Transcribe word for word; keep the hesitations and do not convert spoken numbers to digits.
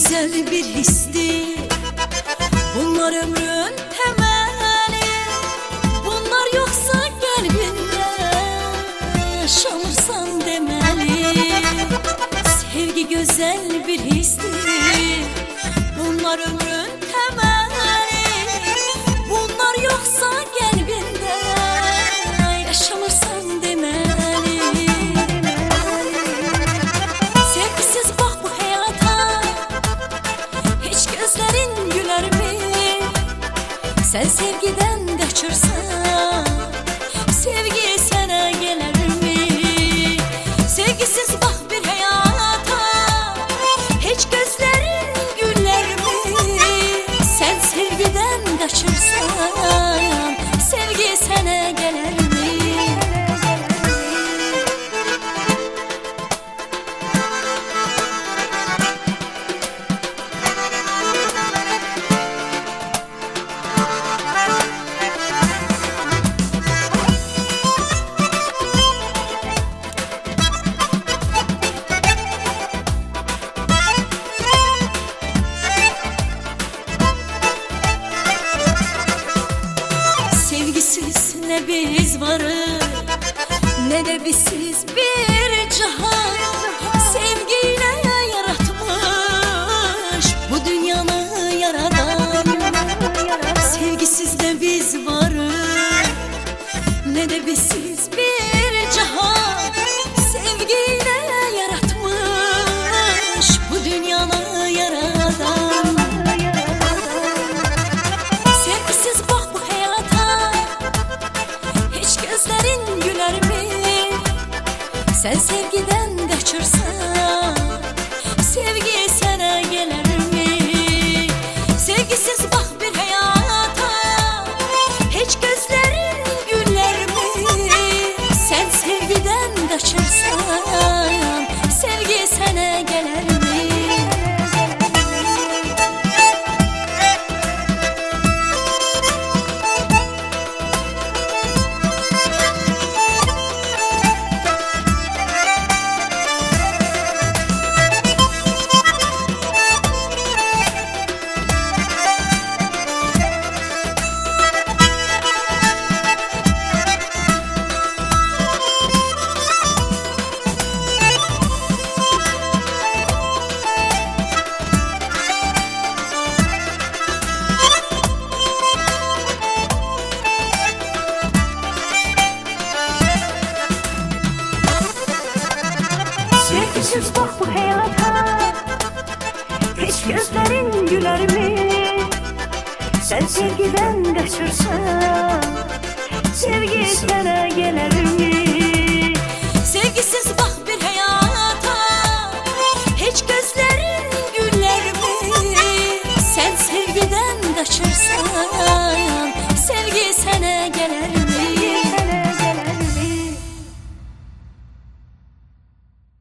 güzel bir histi. Bunlar ömrün temeli. Bunlar yoksa kalbinde yaşamırsan demeli. Sevgi güzel bir histi. Bunlar ömrün temeli. Bunlar yoksa kalbinde yaşamırsan demeli. Sevgisiz bak bu hayata, hiç gözlerin güler mi? Sen sevgiden kaçırsan sevgi sana gelir mi? Sevgisiz bak bir hayata, hiç gözlerin güler mi? Sen sevgiden kaçırsan sevgi sana gelir mi? Sevgisiz ne biz varız, ne de bizsiz bir cihan. Sevgiyle yaratmış bu dünyanı yaradan. Sevgisiz ne biz varız, ne de bizsiz bir cihan. Sevgiyle yaratmış bu dünyanı yaradan. Sevgisiz bak bu hayata, hiç gözlerin güler mi? Sen sevgiden kaçırsan sevgi sana gelir mi? Sevgisiz bak bir hayata, hiç gözlerin güler mi? Sen sevgiden kaçırsan sevgi sana gelir mi? Sevgisiz bak bu hayata, hiç gözlerin güler mi? Sen sevgiden kaçırsan sevgi sana gelir mi?